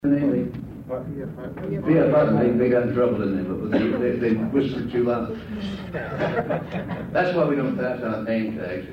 They got in trouble, didn't they? They whispered too loud. That's why we don't pass out name tags.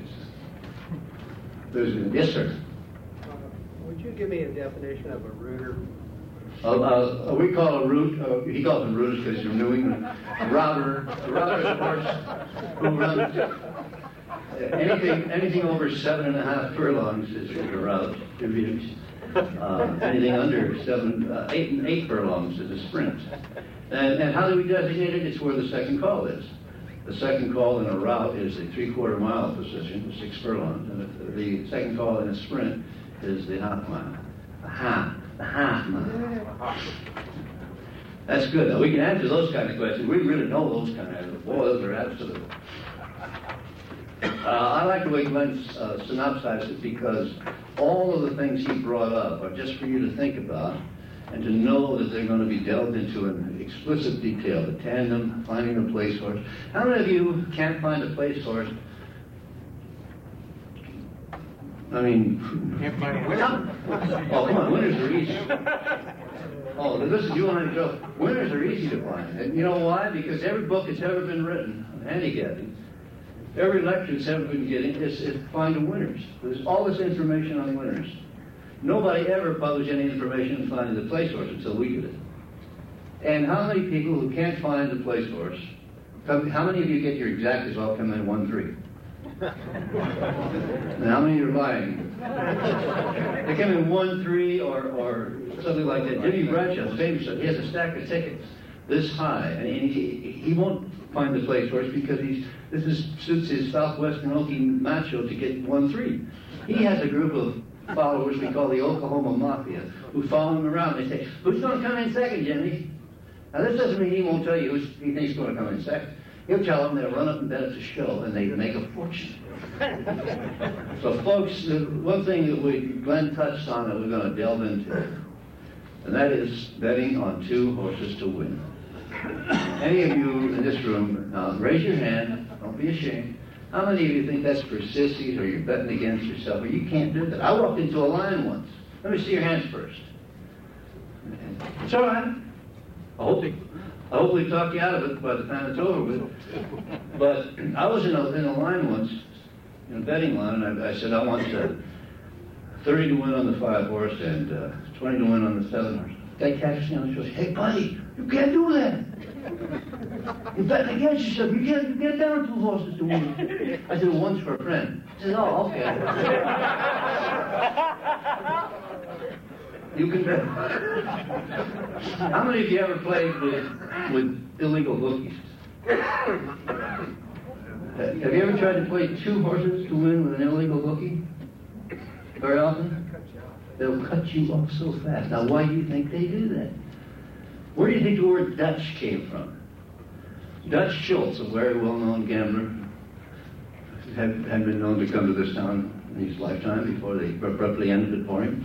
Yes, sir. Would you give me a definition of a rooter? We call a root, he calls them rooters because you're New England. A router is a horse who runs. Anything over 7.5 furlongs is a route. Anything under 8 furlongs is a sprint. And how do we designate it? It's where the second call is. The second call in a route is the 3/4 mile position, 6 furlongs. And the second call in a sprint is the half mile. The half mile. That's good. Now, we can answer those kind of questions. We really know those kind of. Boy, those are absolute. I like the way Glenn synopsized it because all of the things he brought up are just for you to think about and to know that they're going to be delved into in explicit detail. The tandem, finding a place horse. How many of you can't find a place horse? I mean, can't find a winner. Oh, come on, winners are easy. Oh, listen, you want to go. Winners are easy to find. And you know why? Because every book that's ever been written on handicapping, every lecture that's ever been getting is finding winners. There's all this information on winners. Nobody ever published any information on finding the place horse until we did it. And how many people who can't find the place horse, how many of you get your exact result come in 1-3? And how many are lying? They come in 1-3 or something like that. Jimmy Bradshaw, famous, he has a stack of tickets this high, and he won't find the place horse because suits his Southwestern Okie macho to get 1-3. He has a group of followers we call the Oklahoma Mafia who follow him around. They say, "Who's going to come in second, Jimmy?" Now this doesn't mean he won't tell you who he thinks is going to come in second. He'll tell them they'll run up and bet at the show, and they make a fortune. So, folks, the one thing that Glenn touched on that we're going to delve into, and that is betting on 2 horses to win. Any of you in this room, raise your hand. Don't be ashamed. How many of you think that's for sissies, or you're betting against yourself, or you can't do that? I walked into a line once. Let me see your hands first. It's all right. I hope we talk you out of it by the time it's over with. But I was in a line once, in a betting line, and I said, I want 30 to win on the 5 horse and 20 to win on the 7 horse. Guy catches me on the shoulder. Hey, buddy, you can't do that. You're betting against yourself. You can't get down 2 horses to win. I said, well, one's for a friend. He said, oh, okay. You can bet. How many of you ever played with illegal bookies? Have you ever tried to play 2 horses to win with an illegal bookie? Very often? They'll cut you off so fast. Now, why do you think they do that? Where do you think the word Dutch came from? Dutch Schultz, a very well-known gambler, had been known to come to this town in his lifetime before they abruptly ended it for him.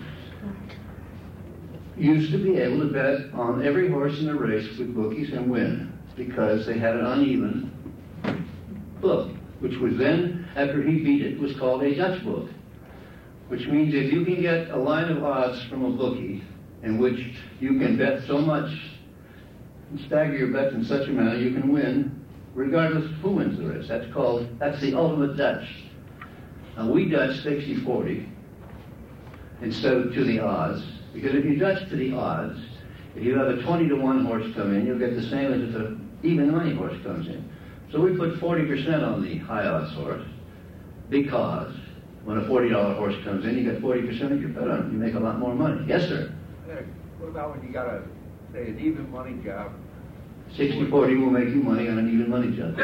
Used to be able to bet on every horse in the race with bookies and win because they had an uneven book, which was then, after he beat it, was called a Dutch book, which means if you can get a line of odds from a bookie in which you can bet so much and stagger your bets in such a manner you can win regardless of who wins the race. That's the ultimate Dutch. Now we Dutch 60-40 instead of to the odds. Because if you Dutch to the odds, if you have a 20 to 1 horse come in, you'll get the same as if an even money horse comes in. So we put 40% on the high odds horse because when a $40 horse comes in, you get 40% of your bet on it. You make a lot more money. Yes, sir? What about when you got say, an even money job? 60-40 will make you money on an even money job.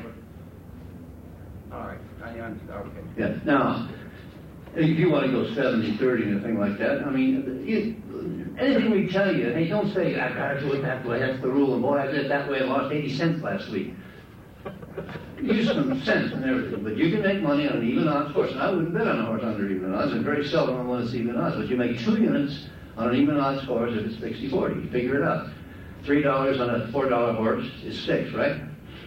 All right. I understand. Okay. Yeah. Now, if you want to go 70-30 and a thing like that, I mean, anything we tell you, hey, don't say, I got to do it that way, that's the rule, and boy, I did it that way, I lost 80 cents last week. Use some sense and everything, but you can make money on an even odds horse, and I wouldn't bet on a horse under even odds, and very seldom on one that's even odds, but you make 2 units on an even odds horse if it's 60-40. You figure it out. $3 on a $4 horse is 6, right?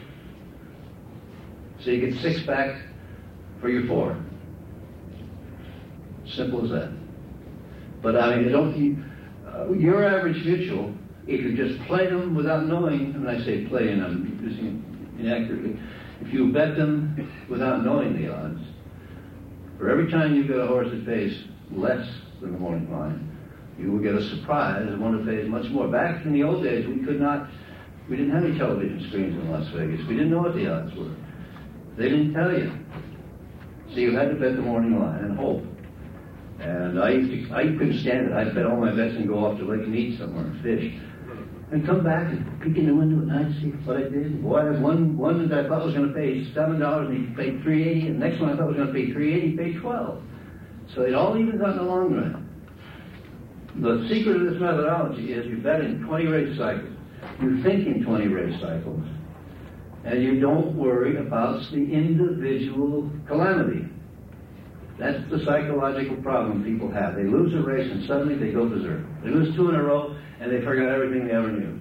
So you get 6 back for your 4. Simple as that. But I mean, Your average mutual, if you just play them without knowing, and I say play and I'm using it inaccurately, if you bet them without knowing the odds, for every time you get a horse that pays less than the morning line, you will get a surprise of one that pays much more. Back in the old days, we didn't have any television screens in Las Vegas. We didn't know what the odds were. They didn't tell you. So you had to bet the morning line and hope. And I couldn't stand it. I'd bet all my bets and go off to Lake Mead somewhere and fish. And come back and peek in the window at night and see what I did. Boy, I had one that I thought was going to pay $7 and he paid $3.80. And the next one I thought was going to pay $3.80, he paid $12. So it all evens out in the long run. The secret of this methodology is you bet in 20 race cycles. You think in 20 race cycles. And you don't worry about the individual calamity. That's the psychological problem people have. They lose a race and suddenly they go berserk. They lose 2 in a row and they forget everything they ever knew.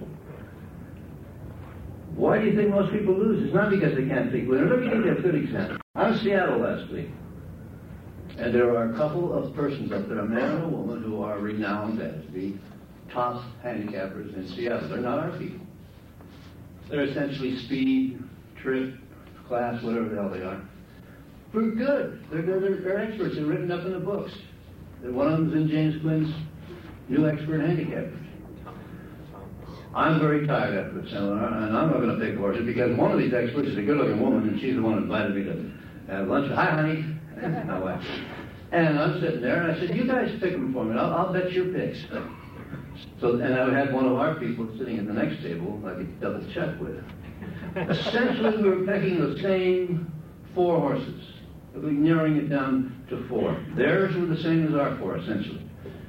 Why do you think most people lose? It's not because they can't pick winners. Let me give you a good example. I was in Seattle last week. And there are a couple of persons up there, a man and a woman, who are renowned as the top handicappers in Seattle. They're not our people. They're essentially speed, trip, class, whatever the hell they are. They're good. They're experts. They're written up in the books. One of them's in James Quinn's New Expert Handicappers. I'm very tired after the seminar, and I'm not going to pick horses because one of these experts is a good-looking woman, and she's the one who invited me to have lunch. Hi, honey. My wife. And I'm sitting there, and I said, you guys pick them for me. I'll bet your picks. So, and I had one of our people sitting at the next table I could double check with. Essentially, we were picking the same 4 horses. We were narrowing it down to 4. Theirs were the same as our 4, essentially.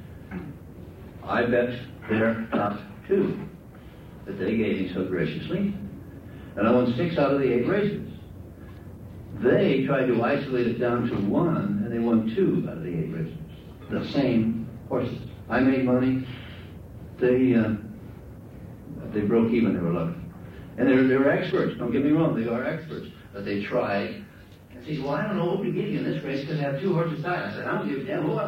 I bet their top 2 that they gave me so graciously, and I won 6 out of the 8 races. They tried to isolate it down to 1, and they won 2 out of the 8 races. The same horses. I made money. They broke even. They were lucky. And they were experts. Don't get me wrong. They are experts. But they tried. And they said, well, I don't know what to give you in this race because I have 2 horses tied. I said, I don't give a damn. Who are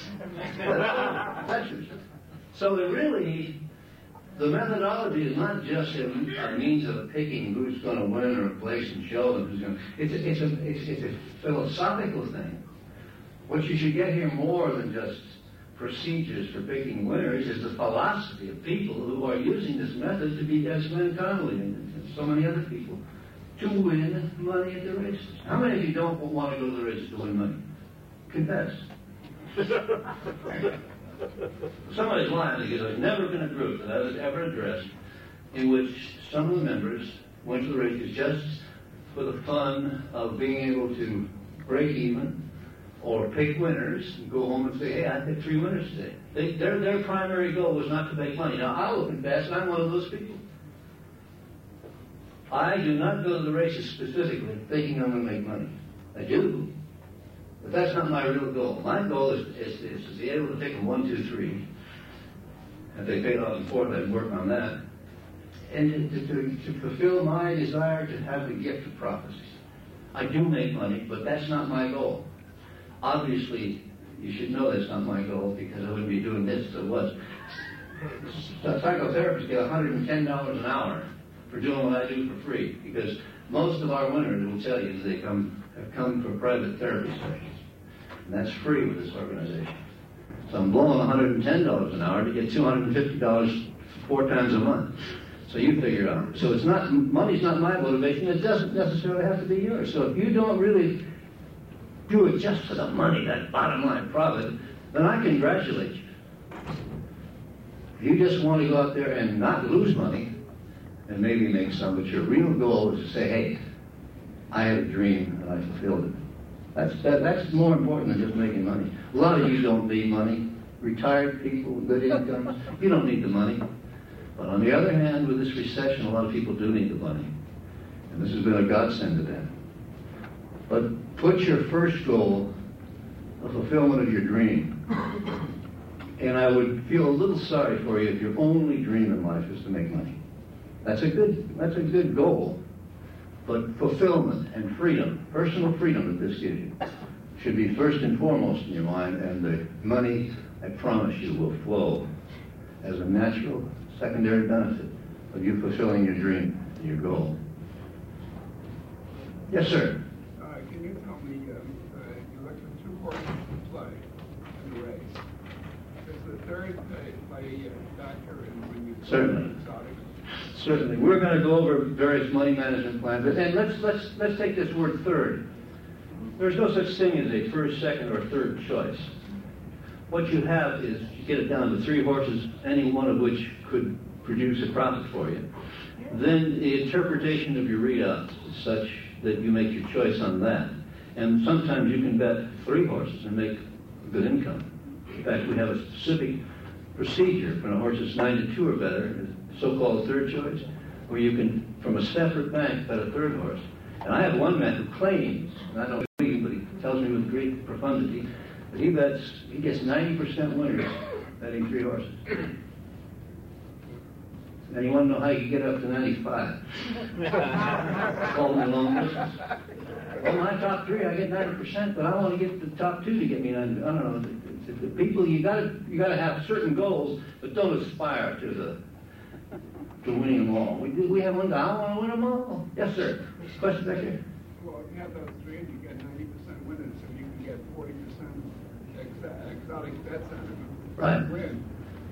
they? So it really... The methodology is not just a means of picking who's going to win or place and show and who's going to... It's a philosophical thing. What you should get here more than just procedures for picking winners is the philosophy of people who are using this method to be as Glenn Connolly and so many other people to win money at the races. How many of you don't want to go to the races to win money? Confess. Somebody's lying because I've never been a group that I was ever addressed in which some of the members went to the races just for the fun of being able to break even or pick winners and go home and say, hey, I picked 3 winners today. Their primary goal was not to make money. Now, I will confess, I'm one of those people. I do not go to the races specifically thinking I'm going to make money. I do. But that's not my real goal. My goal is to be able to pick them 1, 2, 3. If they paid off in 4th, I'd work on that. And to fulfill my desire to have the gift of prophecy. I do make money, but that's not my goal. Obviously, you should know that's not my goal because I wouldn't be doing this if it was. Psychotherapists get $110 an hour for doing what I do for free because most of our winners will tell you that they have come for private therapy sessions. And that's free with this organization. So I'm blowing $110 an hour to get $250 4 times a month. So you figure it out. So it's not, money's not my motivation. It doesn't necessarily have to be yours. So if you don't really do it just for the money, that bottom line profit, then I congratulate you. If you just want to go out there and not lose money, and maybe make some, but your real goal is to say, hey, I had a dream and I fulfilled it. That's more important than just making money. A lot of you don't need money. Retired people with good incomes, you don't need the money. But on the other hand, with this recession, a lot of people do need the money. And this has been a godsend to them. But put your first goal, the fulfillment of your dream. And I would feel a little sorry for you if your only dream in life is to make money. That's a good goal. But fulfillment and freedom, personal freedom that this gives you, should be first and foremost in your mind, and the money, I promise you, will flow. as a natural secondary benefit of you fulfilling your dream, your goal. Yes, sir. Can you tell me, you looked at 2 horses to play in the race. Is the third play a factor in when you Certainly. exotic? Certainly. We're going to go over various money management plans. And let's take this word third. There's no such thing as a first, second, or third choice. What you have is you get it down to 3 horses, any one of which could produce a profit for you. Then the interpretation of your readouts is such that you make your choice on that. And sometimes you can bet 3 horses and make good income. In fact, we have a specific procedure for horses 9 to 2 or better, so-called third choice, where you can, from a separate bank, bet a third horse. And I have one man who claims, and I don't believe him, but he tells me with great profundity, that he gets 90% winners betting 3 horses. And you want to know how you get up to 95? Call me long distance. Well, my top 3, I get 90%, but I want to get the top 2 to get me 90%. I don't know. The people, you got to have certain goals, but don't aspire to winning them all. We have one guy. I want to win them all. Yes, sir. Question back here. Well, if you have those 3 and you get 90% winners, so you can get 40% exotic bets out of them. Right. Win.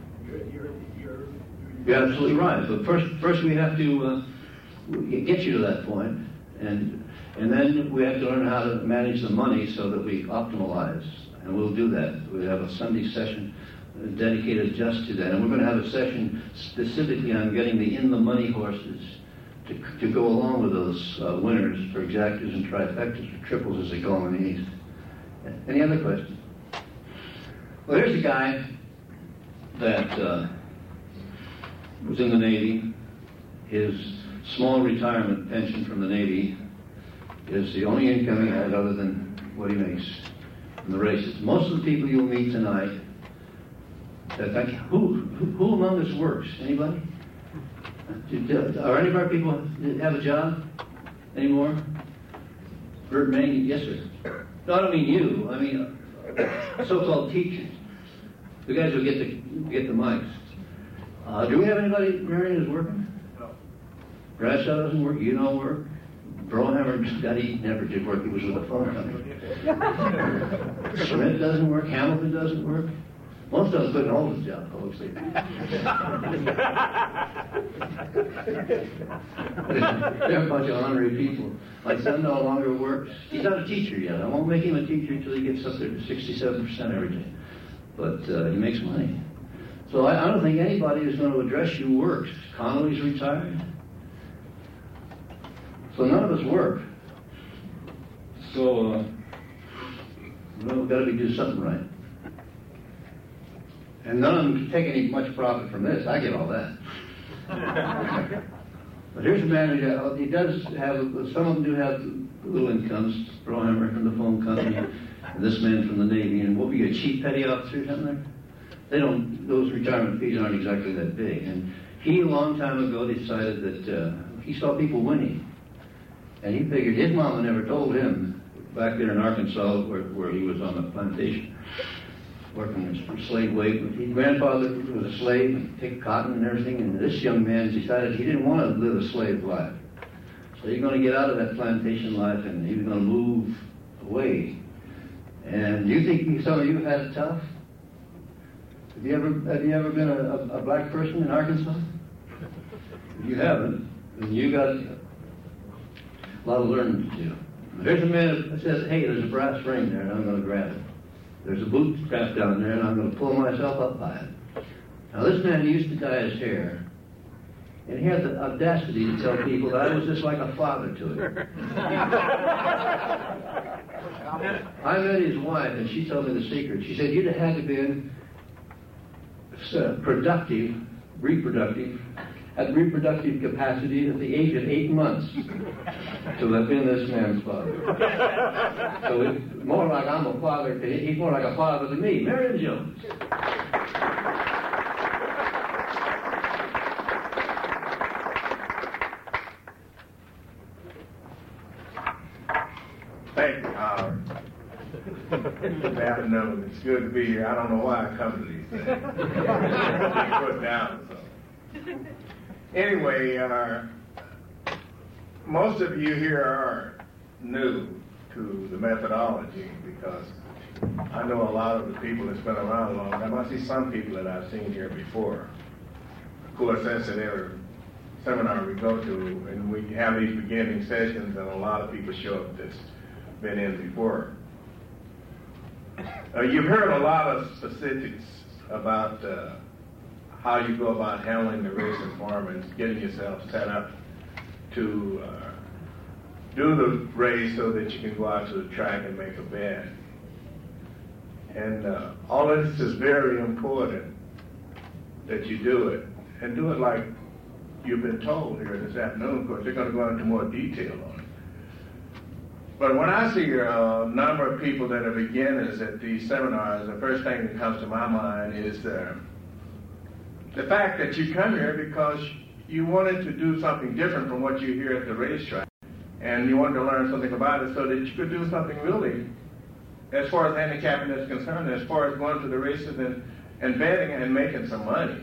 You're absolutely right. But first we have to get you to that point, and then we have to learn how to manage the money so that we optimalize. And we'll do that. We have a Sunday session dedicated just to that. And we're going to have a session specifically on getting the in-the-money horses to go along with those winners for exactas and trifectas, or triples as they call them in the East. Any other questions? Well, here's a guy that was in the Navy. His small retirement pension from the Navy is the only income he has other than what he makes in the races. Most of the people you'll meet tonight, who among us works? Anybody? Are any of our people have a job anymore? Bert Manning? Yes, sir. No, I don't mean you. I mean so-called teachers. The guys who get the mics. Do we have anybody, Marion, who's working? No. Bradshaw doesn't work. You don't work. Brohammer, he never did work. He was with a phone company. Schmidt doesn't work. Hamilton doesn't work. Most of us couldn't hold his job, folks. They're a bunch of honorary people. My son no longer works. He's not a teacher yet. I won't make him a teacher until he gets up there to 67% every day. But he makes money. So I don't think anybody is going to address you works. Connolly's retired. So none of us work. So we've got to do something right. And none of them can take any much profit from this. I get all that. But here's a man who does have, some of them do have little incomes. Brohammer from the phone company, and this man from the Navy, and what were you, a chief petty officer or something there? They don't, those retirement fees aren't exactly that big. And he, a long time ago, decided that he saw people winning. And he figured his mama never told him, back there in Arkansas, where he was on the plantation, working for slave wage. His grandfather was a slave, and picked cotton and everything, and this young man decided he didn't want to live a slave life. So he's going to get out of that plantation life, and he was going to move away. And do you think some of you had it tough? Have you ever been a black person in Arkansas? If you haven't, then you got a lot of learning to do. There's a man that says, hey, there's a brass ring there, and I'm going to grab it. There's a boot strap down there, and I'm going to pull myself up by it. Now, this man used to dye his hair, and he had the audacity to tell people that I was just like a father to him. I met his wife, and she told me the secret. She said, you'd have had to be productive, at reproductive capacity at the age of 8 months to have been this man's father. So it's more like I'm a father, he's more like a father to me. Marion Jones. Thank you, Howard. Good afternoon. It's good to be here. I don't know why I come to these he said. Put down. So. Anyway, most of you here are new to the methodology because I know a lot of the people that's been around a long time. I see some people that I've seen here before. Of course, that's at every seminar we go to, and we have these beginning sessions, and a lot of people show up that's been in before. You've heard a lot of specifics about how you go about handling the race and farm and getting yourself set up to do the race so that you can go out to the track and make a bed. And all of this is very important that you do it, and do it like you've been told here this afternoon. Of course, they're going to go into more detail on it. But when I see a number of people that are beginners at these seminars, the first thing that comes to my mind is the fact that you come here because you wanted to do something different from what you hear at the racetrack. And you wanted to learn something about it so that you could do something really, as far as handicapping is concerned, as far as going to the races and betting and making some money.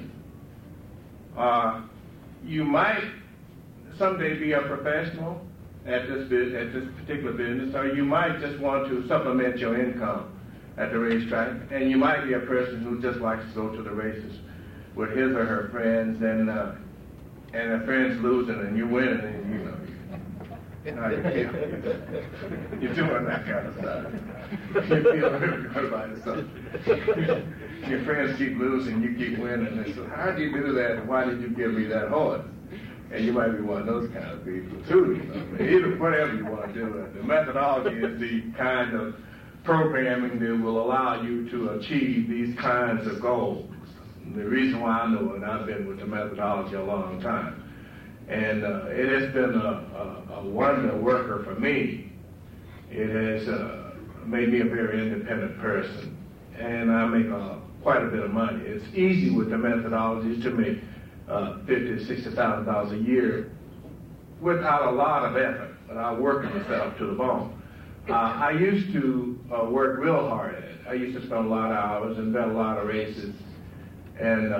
You might someday be a professional at this particular business, or you might just want to supplement your income at the racetrack, and you might be a person who just likes to go to the races with his or her friends, and the friends losing and you winning, and you know, you're doing that kind of stuff. You feel really good about it. Your friends keep losing, you keep winning. And so, how did you do that? And why did you give me that horse? And you might be one of those kind of people too. You know? Either whatever you want to do. The methodology is the kind of programming that will allow you to achieve these kinds of goals. And the reason why I know it, I've been with the methodology a long time. And it has been a wonder worker for me. It has made me a very independent person. And I make quite a bit of money. It's easy with the methodologies to make $50,000 to $60,000 a year without a lot of effort, without working yourself to the bone. I used to work real hard at it. I used to spend a lot of hours and bet a lot of races. And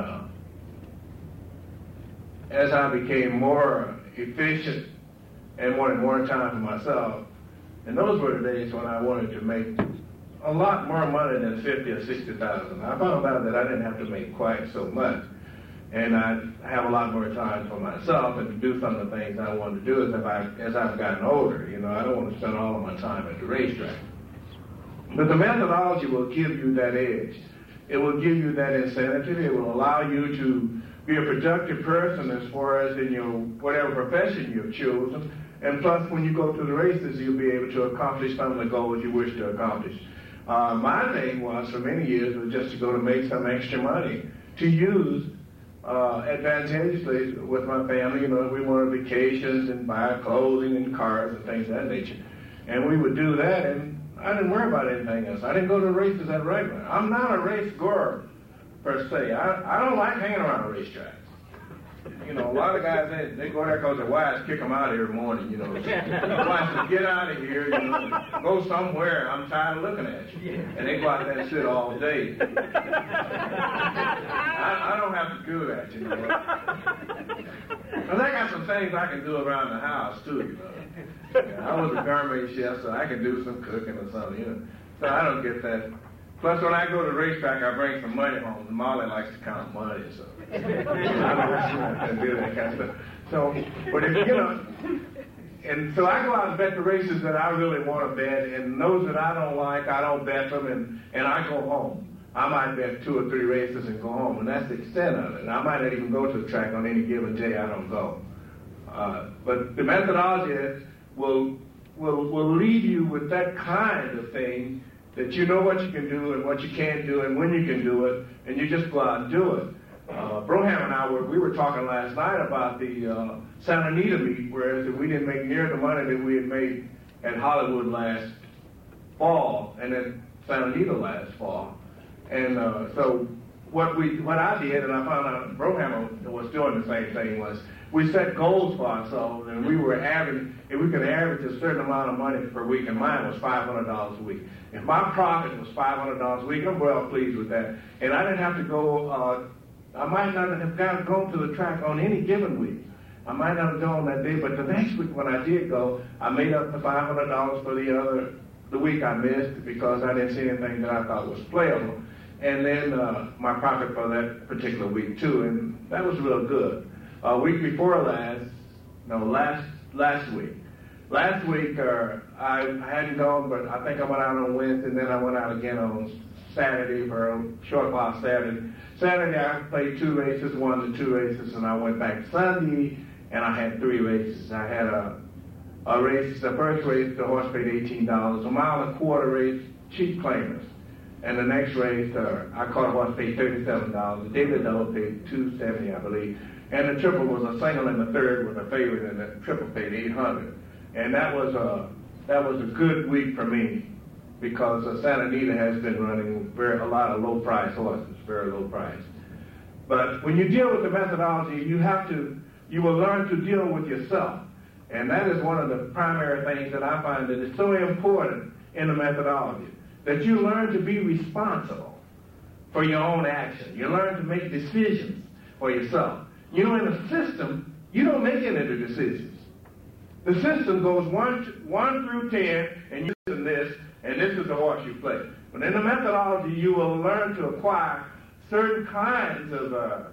as I became more efficient and wanted more time for myself, and those were the days when I wanted to make a lot more money than $50,000 or $60,000. I found out that I didn't have to make quite so much, and I have a lot more time for myself and to do some of the things I wanted to do as I've gotten older. You know, I don't want to spend all of my time at the racetrack. But the methodology will give you that edge. It will give you that incentive. It will allow you to be a productive person as far as in your whatever profession you've chosen. And plus, when you go to the races, you'll be able to accomplish some of the goals you wish to accomplish. My thing was, for many years, was just to go to make some extra money to use advantageously with my family. You know, we went on vacations and buy clothing and cars and things of that nature. And we would do that, and I didn't worry about anything else. I didn't go to the races that regular. I'm not a race goer, per se. I don't like hanging around racetracks. You know, a lot of guys, they go there because their wives kick them out every morning, you know. The wife says, get out of here, you know, go somewhere. I'm tired of looking at you. And they go out there and sit all day. I don't have to do that, you know. Because I got some things I can do around the house, too, you know. Yeah, I was a gourmet chef, so I can do some cooking or something, you know. So I don't get that. Plus, when I go to the racetrack, I bring some money home. Molly likes to count money, so I don't do that kind of stuff. So, but if, you know, and so I go out and bet the races that I really want to bet, and those that I don't like, I don't bet them, and I go home. I might bet 2 or 3 races and go home, and that's the extent of it. And I might not even go to the track on any given day. I don't go. But the methodology will leave you with that kind of thing, that you know what you can do and what you can't do and when you can do it, and you just go out and do it. Broham and I we were talking last night about the Santa Anita meet, whereas we didn't make near the money that we had made at Hollywood last fall and then Santa Anita last fall. And so what I did, and I found out Broham was doing the same thing, was we set goals for ourselves, and we were averaging, if we could average a certain amount of money per week, and mine was $500 a week. If my profit was $500 a week, I'm well pleased with that. And I didn't have to go, I might not have gone to the track on any given week. I might not have gone that day, but the next week when I did go, I made up the $500 for the week I missed because I didn't see anything that I thought was playable. And then my profit for that particular week too, and that was real good. Week before last week. Last week I hadn't gone, but I think I went out on Wednesday, and then I went out again on Saturday for a short while Saturday. Saturday I played 2 races, won the 2 races, and I went back Sunday, and I had 3 races. I had a race, the first race, the horse paid $18, a mile and a quarter race, cheap claimers. And the next race, I caught a horse paid $37. The Daily Double paid $270, I believe. And the triple was a single, and the third was a favorite, and the triple paid $800. And that was a good week for me because Santa Anita has been running a lot of low price horses, very low price. But when you deal with the methodology, you will learn to deal with yourself. And that is one of the primary things that I find that is so important in the methodology, that you learn to be responsible for your own action. You learn to make decisions for yourself. You know, in a system, you don't make any of the decisions. The system goes 1 through 10, and you listen this, and this is the horse you play. But in the methodology, you will learn to acquire certain kinds of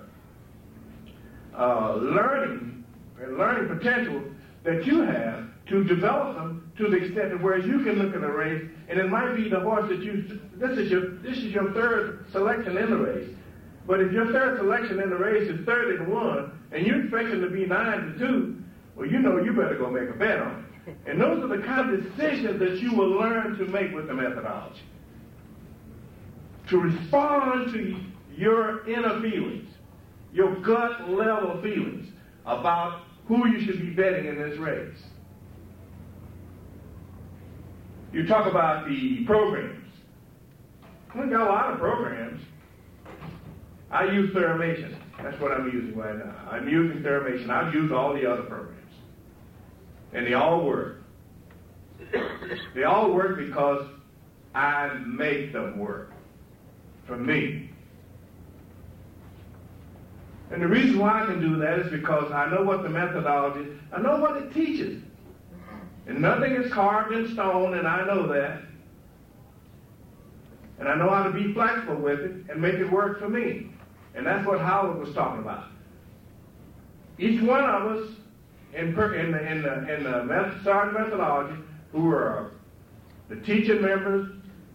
learning potential that you have to develop them to the extent that whereas you can look at a race, and it might be the horse that this is your third selection in the race. But if your third selection in the race is 30-1, and you're expecting to be 9-2, well, you know you better go make a bet on it. And those are the kind of decisions that you will learn to make with the methodology. To respond to your inner feelings, your gut level feelings about who you should be betting in this race. You talk about the programs. We've got a lot of programs. I use Theramation. That's what I'm using right now. I'm using Theramation. I've used all the other programs. And they all work. They all work because I make them work for me. And the reason why I can do that is because I know what the methodology is. I know what it teaches. And nothing is carved in stone, and I know that. And I know how to be flexible with it and make it work for me. And that's what Howard was talking about. Each one of us in the starting methodology, who are the teaching members,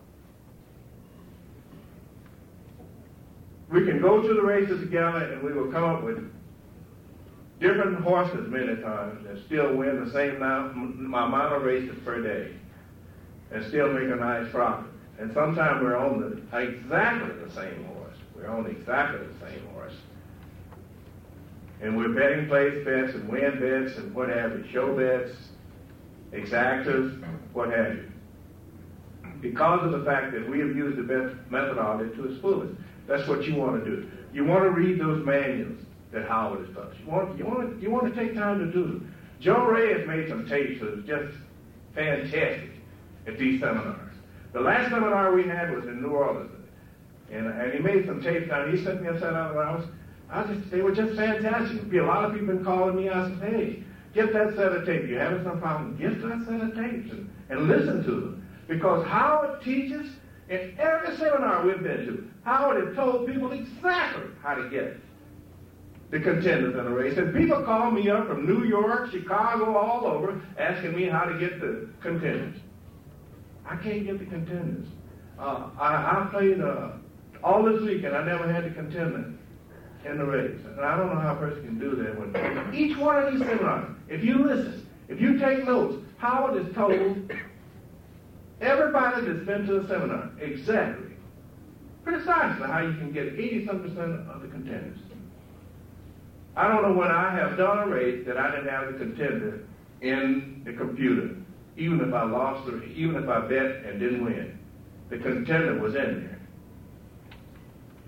we can go to the races together and we will come up with different horses many times and still win the same amount of races per day and still make a nice profit. And sometimes we're on exactly the same horse. We're on exactly the same horse. And we're betting place bets and win bets and what have you, show bets, exactas, what have you. Because of the fact that we have used the best methodology to its fullest. That's what you want to do. You want to read those manuals that Howard has published. You want to take time to do them. Joe Ray has made some tapes that are just fantastic at these seminars. The last seminar we had was in New Orleans. And he made some tapes down. He sent me a set out of they were just fantastic. A lot of people been calling me. I said, hey, get that set of tapes. You're having some problem, get that set of tapes and listen to them. Because Howard teaches in every seminar we've been to. Howard has told people exactly how to get the contenders in a race. And people call me up from New York, Chicago, all over, asking me how to get the contenders. I can't get the contenders. I played all this week, and I never had the contender in the race. And I don't know how a person can do that. When each one of these seminars, if you listen, if you take notes, Howard has told everybody that's been to the seminar exactly, precisely how you can get 80-some% of the contenders. I don't know when I have done a race that I didn't have the contender in the computer. Even if I lost, or even if I bet and didn't win, the contender was in there.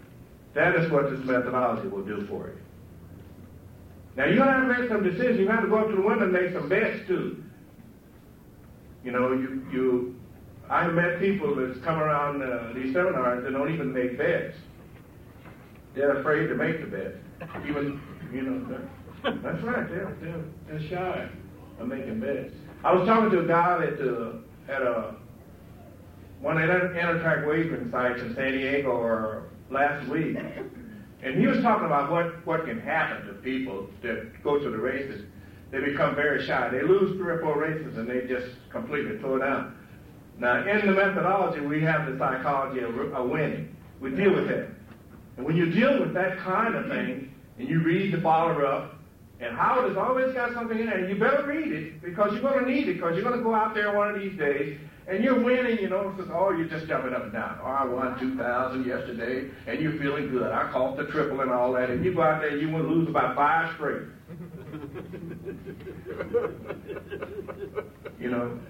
That is what this methodology will do for you. Now, you're going to have to make some decisions. You have to go up to the window and make some bets, too. You know, I've met people that's come around these seminars that don't even make bets. They're afraid to make the bet. Even, you know, that's right. They're shy of making bets. I was talking to a guy at one of the Intertrack wagering sites in San Diego last week, and he was talking about what can happen to people that go to the races. They become very shy. They lose 3 or 4 races and they just completely throw down. Now, in the methodology, we have the psychology of winning. We deal with that. And when you deal with that kind of thing, and you read the follower-up, and Howard has always got something in there, and you better read it, because you're going to need it, because you're going to go out there one of these days, and you're winning, you know, says, oh, you're just jumping up and down. Oh, I won 2,000 yesterday, and you're feeling good. I caught the triple and all that, and you go out there and you want to lose about 5 straight. You know?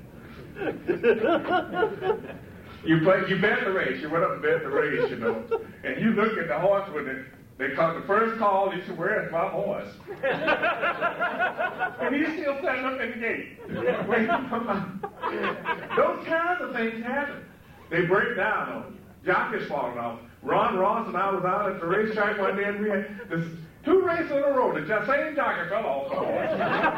You bet the race. You went up and bet the race, you know. And you look at the horse when they caught the first call, you said, where's my horse? And he's still standing up in the gate. Wait, come on. Those kinds of things happen. They break down on you. Jockeys falling off. Ron Ross and I was out at the racetrack one day, and we had 2 races in a row. The same jockey fell off the horse.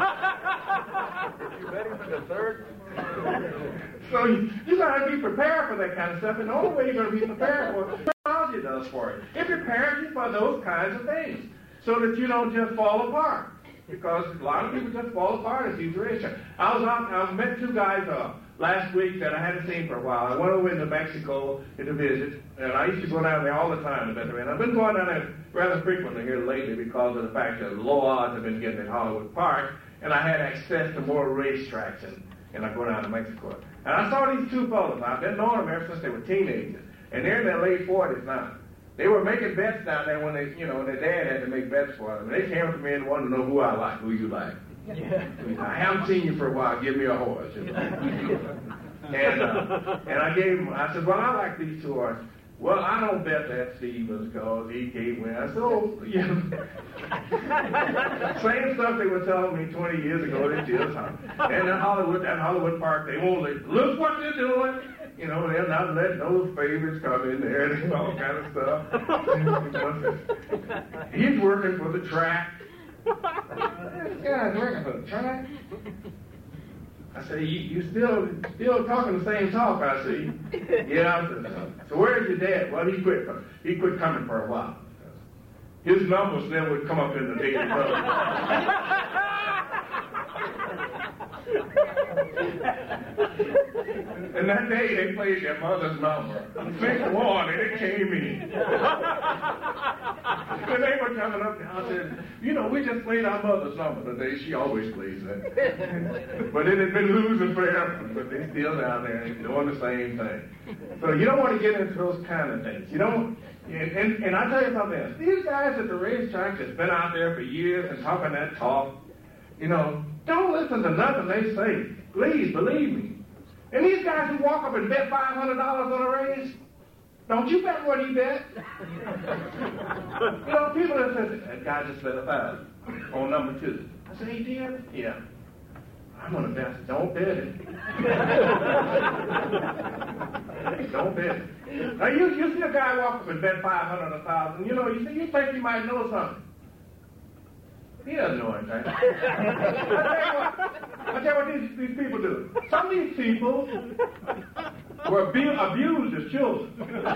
You bet him in the third? So you got to be prepared for that kind of stuff, and the only way you're going to be prepared for it, technology does for you. It prepares you for those kinds of things, so that you don't just fall apart. Because a lot of people just fall apart at these racetracks. I met 2 guys last week that I hadn't seen for a while. I went over into Mexico to visit, and I used to go down there all the time to bet the race. I've been going down there rather frequently here lately because of the fact that low odds have been getting in Hollywood Park, and I had access to more racetracks, and I go down to Mexico. And I saw these 2 fellows. I've been knowing them ever since they were teenagers, and they're in their late 40s now. They were making bets down there when their dad had to make bets for them. And they came up to me and wanted to know who I like, who you like. Yeah. I haven't seen you for a while. Give me a horse. You know? And I said, well, I like these 2 horses. Well, I don't bet that Stevens because he can't win. I said, oh, you know. Same stuff they were telling me 20 years ago, they still talk. And in Hollywood Park, they won't look what they're doing. You know, they're not letting those favorites come in there and all kind of stuff. He's working for the track. This guy's working for the track? I say, you still talking the same talk, I see. Yeah. So where's your dad? Well, he quit coming for a while. His numbers never would come up in the daily public. And that day they played their mother's number. 6-1, and it came in. And they were coming up, and I said, you know, we just played our mother's number today. She always plays that. But it had been losing forever, but they're still down there doing the same thing. So you don't want to get into those kind of things. You don't. And I tell you something else. These guys at the racetrack that's been out there for years and talking that talk, you know, don't listen to nothing they say. Please, believe me. And these guys who walk up and bet $500 on a race, don't you bet what he bet? You know, people that say, that guy just bet $1,000 on number 2. I said, he did? Yeah. I'm going to bet. Don't bet it. Don't bet it. Now, you see a guy walk up and bet $500 or $1,000, you know, you think he might know something. He doesn't know anything. I tell you what these people do. Some of these people were abused as children.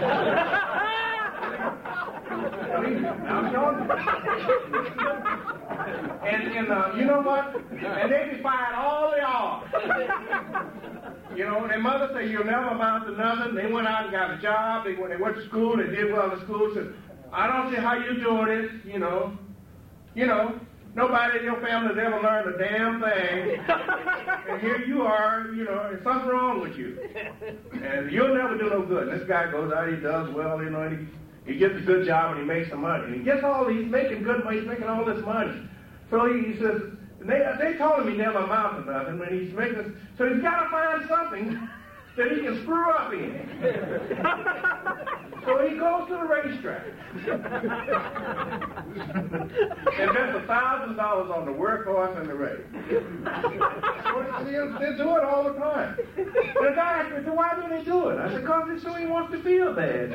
I'm telling you. And you know what? And they defied all they are. You know, their mother said, you'll never amount to nothing. They went out and got a job. They went to school. They did well in school. Said, I don't see how you're doing it, you know. You know, nobody in your family has ever learned a damn thing. And here you are, you know, there's something wrong with you. And you'll never do no good. And this guy goes out, he does well, you know, and he gets a good job and he makes some money. And he gets he's making good money, he's making all this money. So he says, they told him he never amounted to nothing when he's making this. So he's got to find something that he can screw up in. So he goes to the racetrack. Invests $1,000 on the workhorse and the race. They do it all the time. The guy asked me, so why do they do it? I said, because it's so he wants to feel bad.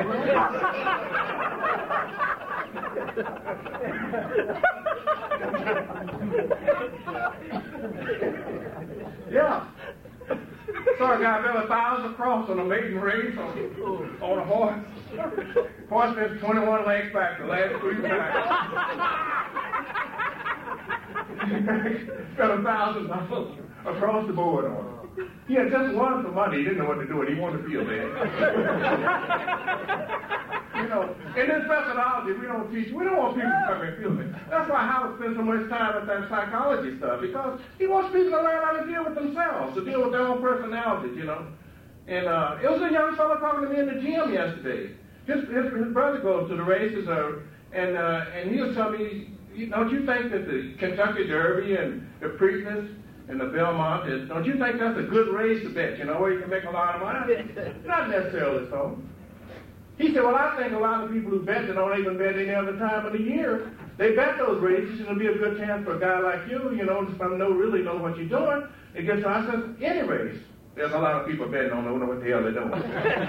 Yeah. So a guy bet $1,000 across on a maiden race on a horse. Horse been 21 legs back the last 3 times. Spent $1,000 across the board on it. He had just won some money. He didn't know what to do, and he wanted to feel bad. You know, in this methodology, we don't want people to come and feel it. That's why Howard spends so much time with that psychology stuff, because he wants people to learn how to deal with themselves, to deal with their own personalities, you know. And it was a young fellow talking to me in the gym yesterday. His brother goes to the races, and he was telling me, don't you think that the Kentucky Derby and the Preakness and the Belmont don't you think that's a good race to bet, you know, where you can make a lot of money? Not necessarily so. He said, well, I think a lot of people who bet that don't even bet any other time of the year, they bet those races, and it'll be a good chance for a guy like you, you know, to really know what you're doing. It gets, I said, any race. There's a lot of people betting don't know what the hell they're doing.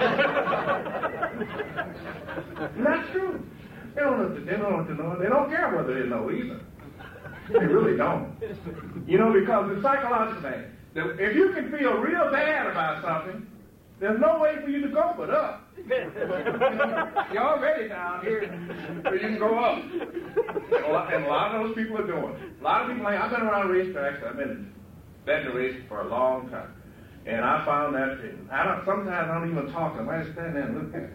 And that's true. They don't know what to know. They don't care whether they know either. They really don't. You know, because the psychological thing, that if you can feel real bad about something, there's no way for you to go but up. You're already down here, so you can go up. And a lot of those people are doing it. A lot of people, I've been around racetracks, I've been betting racing for a long time. And I found that sometimes I don't even talk to them. I just stand there and look at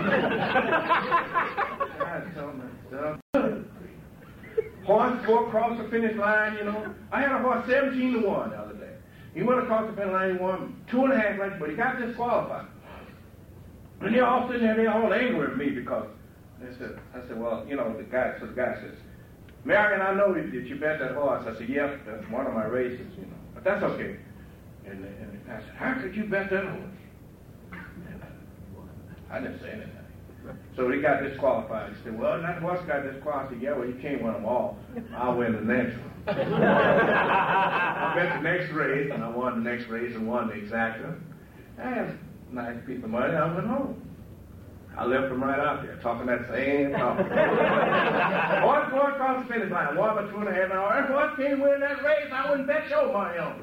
them. Horse go across the finish line, you know. I had a horse 17-1 the other day. He went across the finish line, he won 2.5 lengths, but he got disqualified. And they're all sitting there, they're all angry at me because I said, well, you know, the guy says, Marion, I know that you bet that horse. I said, yeah, that's one of my races, you know. But that's okay. And I said, how could you bet that horse? And I didn't say anything. So he got disqualified. He said, well, that horse got disqualified. I said, yeah, well, you can't win them all. I'll win the next one. I bet the next race, and I won the next race and won the exacta. I had a nice piece of money. I went home. I left him right out there, talking that same talk. Horse going across the finish line, won by 2.5 hours. If horse can't win that race, I wouldn't bet your money on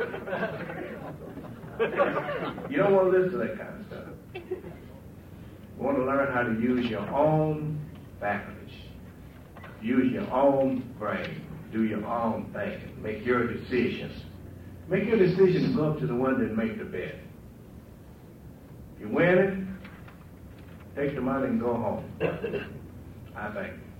it. You don't want to listen to that kind of stuff. You want to learn how to use your own faculties, use your own brain, do your own thing, make your decisions. Make your decision to go up to the one that make the bet. You win it, take the money and go home. I thank you.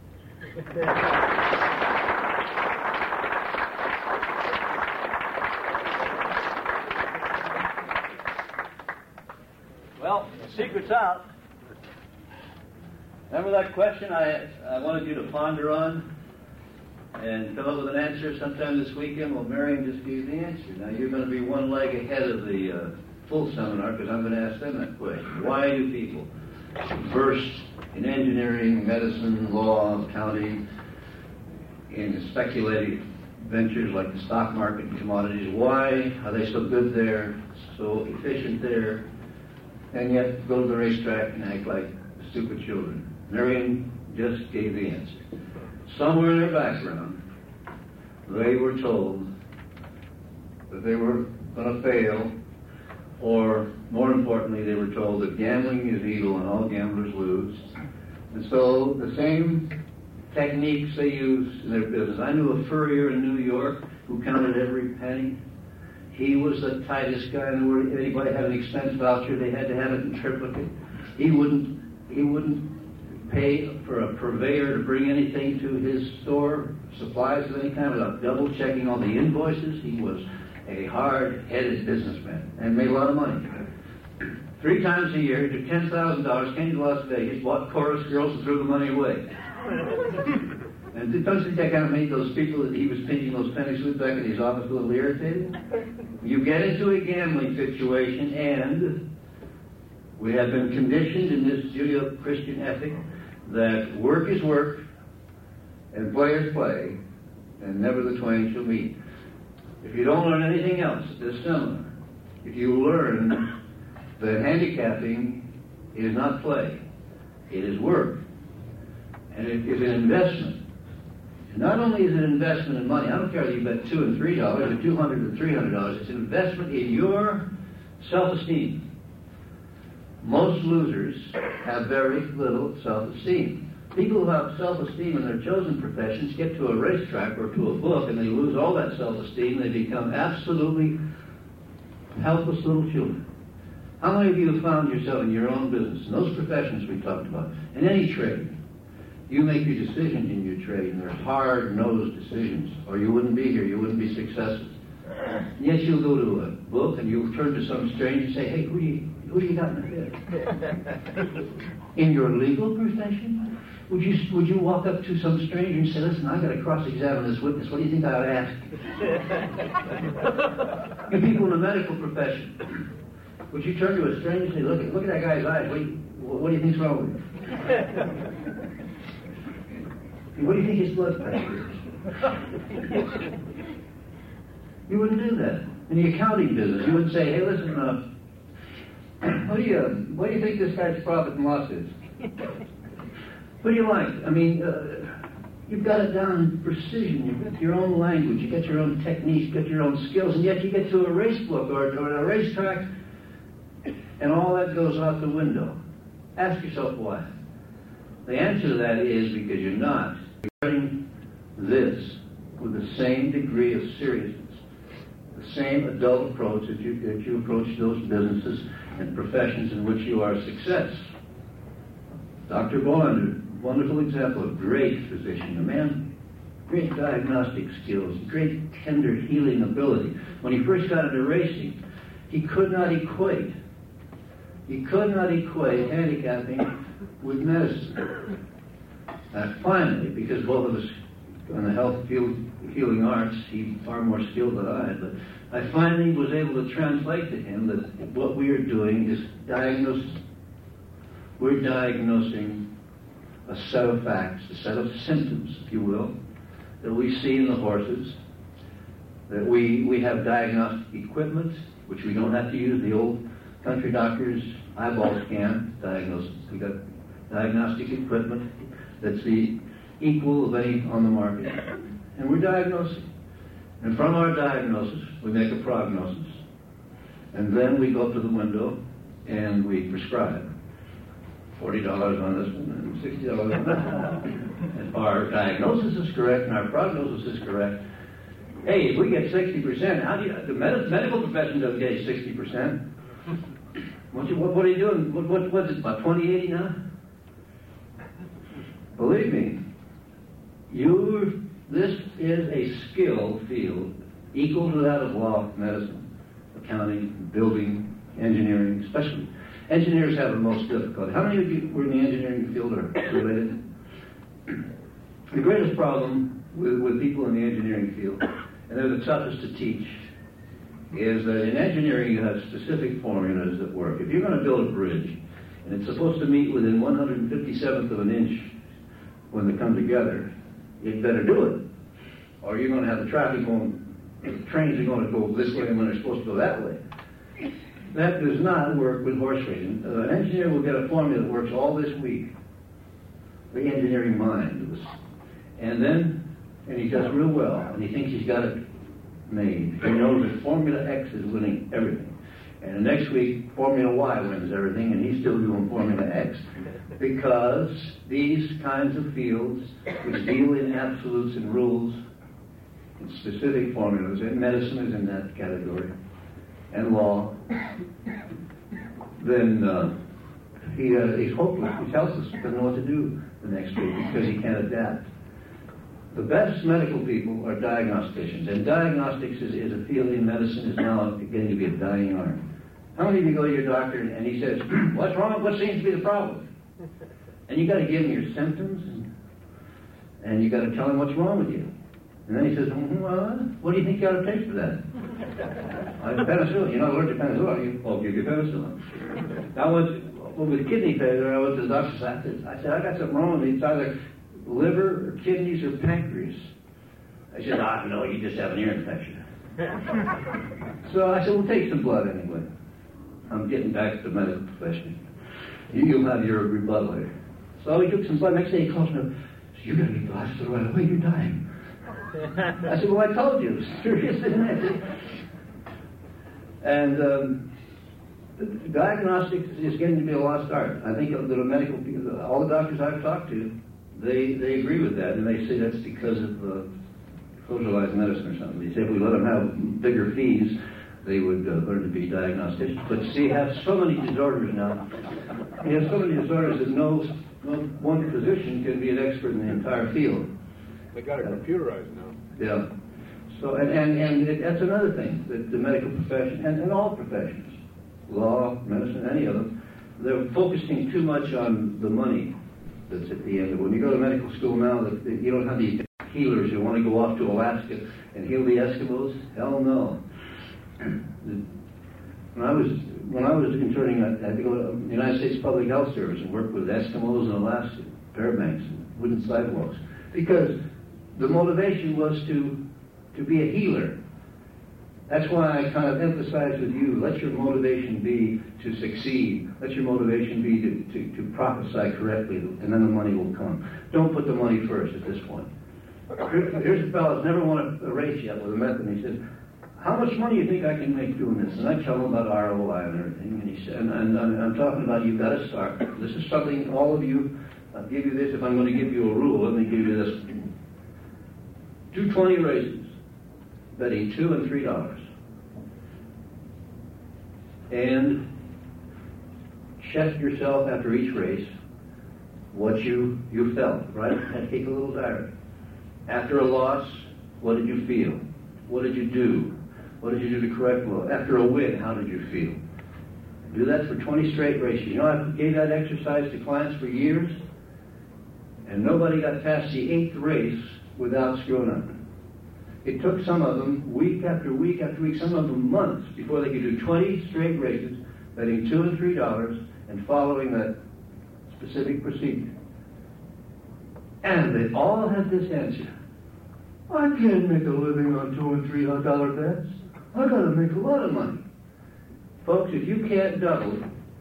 Well, the secret's out. Remember that question I wanted you to ponder on and come up with an answer sometime this weekend? Well, Marion just gave the answer. Now, you're going to be one leg ahead of the full seminar because I'm going to ask them that question. Why do people versed in engineering, medicine, law, accounting, in speculative ventures like the stock market and commodities, why are they so good there, so efficient there, and yet go to the racetrack and act like stupid children? Marion just gave the answer. Somewhere in their background, they were told that they were going to fail, or more importantly, they were told that gambling is evil and all gamblers lose. And so the same techniques they used in their business. I knew a furrier in New York who counted every penny. He was the tightest guy in the world. If anybody had an expense voucher, they had to have it in triplicate. He wouldn't pay for a purveyor to bring anything to his store, supplies of any kind, without double checking all the invoices. He was a hard-headed businessman and made a lot of money. 3 times a year, he took $10,000, came to Las Vegas, bought chorus girls, and threw the money away. And don't you think that kind of made those people that he was pinching those pennies with back in his office a little irritated? You get into a gambling situation, and we have been conditioned in this Judeo-Christian ethic that work is work and play is play, and never the twain shall meet. If you don't learn anything else at this seminar, if you learn that handicapping is not play, it is work, and it is an investment. And not only is it an investment in money, I don't care if you bet $2 and $3 or $200 and $300, it's an investment in your self-esteem. Most losers have very little self-esteem. People who have self-esteem in their chosen professions get to a racetrack or to a book and they lose all that self-esteem. They become absolutely helpless little children. How many of you have found yourself in your own business, in those professions we talked about, in any trade? You make your decisions in your trade, and they're hard-nosed decisions, or you wouldn't be here, you wouldn't be successful. And yet you'll go to a book and you'll turn to some stranger and say, hey, who do you got in the fifth? In your legal profession? Would you walk up to some stranger and say, listen, I've got to cross-examine this witness. What do you think I ought to ask? You people in the medical profession, would you turn to a stranger and say, look at that guy's eyes. What do you think's wrong with him? What do you think his blood pressure is? You wouldn't do that. In the accounting business, you would say, hey, listen, what do you think this guy's profit and loss is? What do you like? I mean, you've got it down in precision. You've got your own language. You've got your own techniques. You've got your own skills. And yet you get to a race book or a racetrack, and all that goes out the window. Ask yourself why. The answer to that is because you're not regarding this with the same degree of seriousness, the same adult approach that you approach those businesses and professions in which you are a success. Dr. Bolander, wonderful example of great physician, a man, great diagnostic skills, great tender healing ability. When he first got into racing, he could not equate handicapping with medicine. Finally, because both of us in the health field, healing arts, he's far more skilled than I, but I finally was able to translate to him that what we are doing is we're diagnosing a set of facts, a set of symptoms, if you will, that we see in the horses, that we have diagnostic equipment, which we don't have to use the old country doctor's eyeball scan diagnosis. We got diagnostic equipment that's the equal of any on the market. And we're diagnosing. And from our diagnosis, we make a prognosis. And then we go up to the window and we prescribe. $40 on this one and $60 on that one. And our diagnosis is correct and our prognosis is correct. Hey, if we get 60%, how do you... The medical profession doesn't get 60%. What are you doing? What's it, about 20/80 now? Believe me, this is a skill field equal to that of law, medicine, accounting, building, engineering, especially. Engineers have the most difficulty. How many of you were in the engineering field or related? The greatest problem with people in the engineering field, and they're the toughest to teach, is that in engineering you have specific formulas that work. If you're going to build a bridge, and it's supposed to meet within 157th of an inch when they come together, you'd better do it. Or you're going to have the traffic going, the trains are going to go this way when they're supposed to go that way. That does not work with horse racing. An engineer will get a formula that works all this week. The engineering mind. And he does real well, and he thinks he's got it made. He knows that Formula X is winning everything. And the next week, Formula Y wins everything, and he's still doing Formula X. Because these kinds of fields, which deal in absolutes and rules, and specific formulas, and medicine is in that category, and law, then he's hopeless, he's helpless, he doesn't know what to do the next week because he can't adapt. The best medical people are diagnosticians, and diagnostics is a field in medicine is now beginning to be a dying art. How many of you go to your doctor and he says, what's wrong? What seems to be the problem? And you got to give him your symptoms. and you got to tell him what's wrong with you. And then he says, well, what do you think you ought to take for that? Penicillin. You're not allergic to penicillin, are you? I'll give you penicillin. Now, with kidney failure, I went to the doctor's office. I said, I got something wrong with me. It's either liver or kidneys or pancreas. I said, no, you just have an ear infection. So I said, well, take some blood anyway. I'm getting back to the medical profession. You'll have your rebuttal later. So he took some blood. Next day he calls me up. You got to get the hospital right away. You're dying. I said, well, I told you. It's serious, isn't it? And the diagnostics is getting to be a lost art. I think the medical people, all the doctors I've talked to, they agree with that, and they say that's because of socialized medicine or something. They say if we let them have bigger fees, they would learn to be diagnosticians. But see, you have so many disorders now. You have so many disorders that no one physician can be an expert in the entire field. They got it computerized now. Yeah. So, and that's another thing, that the medical profession, and all professions, law, medicine, any of them, they're focusing too much on the money that's at the end. When you go to medical school now, you don't have the healers who want to go off to Alaska and heal the Eskimos. Hell no. When I was interning, I had to go to the United States Public Health Service and work with Eskimos in Alaska, Fairbanks, and wooden sidewalks, because the motivation was to be a healer. That's why I kind of emphasize with you, let your motivation be to succeed. Let your motivation be to prophesy correctly, and then the money will come. Don't put the money first at this point. Here's a fellow that's never won a race yet with a method, and he says, how much money do you think I can make doing this? And I tell him about ROI and everything, and he said, and I'm talking about you've got to start. This is something, all of you, I'll give you this. If I'm going to give you a rule, let me give you this. Do 20 races, betting $2 and $3. And check yourself after each race what you felt, right? And take a little diary. After a loss, what did you feel? What did you do? What did you do to correct well? After a win, how did you feel? Do that for 20 straight races. You know, I gave that exercise to clients for years, and nobody got past the 8th race without screwing up. It took some of them week after week after week, some of them months, before they could do 20 straight races, betting $2 and $3 and following that specific procedure. And they all had this answer. I can't make a living on $2 and $3 bets. I got to make a lot of money. Folks, if you can't double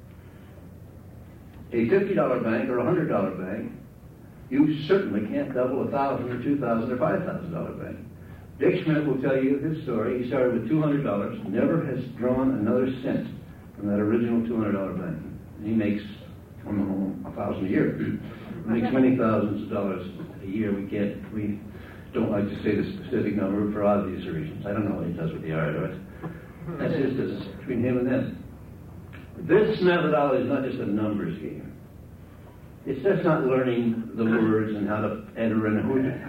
a $50 bank or a $100 bank, you certainly can't double a $1,000 or $2,000 or $5,000 bank. Dick Schmidt will tell you his story. He started with $200, never has drawn another cent from that original $200 bank. And he makes, I don't know, $1,000 a year. He makes many thousands of dollars a year. We don't like to say the specific number for obvious reasons. I don't know what he does with the IRS. That's his business, between him and them. This methodology is not just a numbers game. It's just not learning the words and how to enter in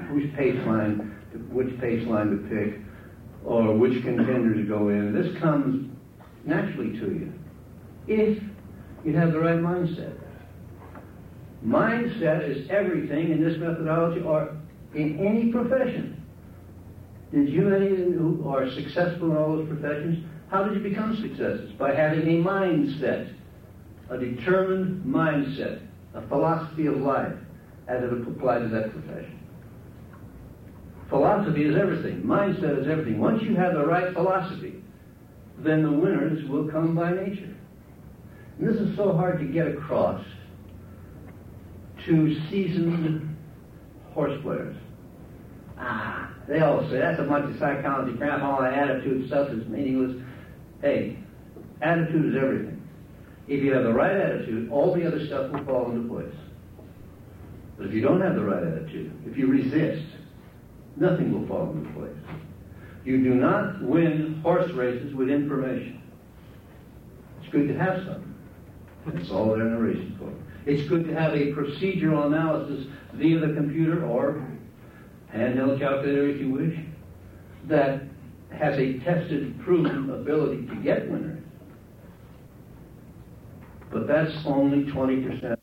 which page line to pick, or which contenders to go in. This comes naturally to you if you have the right mindset. Mindset is everything in this methodology or in any profession. Did you, any who are successful in all those professions, how did you become successes? By having a mindset, a determined mindset, a philosophy of life as it applies to that profession. Philosophy is everything. Mindset is everything. Once you have the right philosophy, then the winners will come by nature. And this is so hard to get across to seasoned horse players. They all say, that's a bunch of psychology crap, all that attitude stuff is meaningless. Hey, attitude is everything. If you have the right attitude, all the other stuff will fall into place. But if you don't have the right attitude, if you resist, nothing will fall into place. You do not win horse races with information. It's good to have some. That's all they're in a racing for. It's good to have a procedural analysis via the computer or handheld calculator, if you wish, that has a tested, proven ability to get winners. But that's only 20%.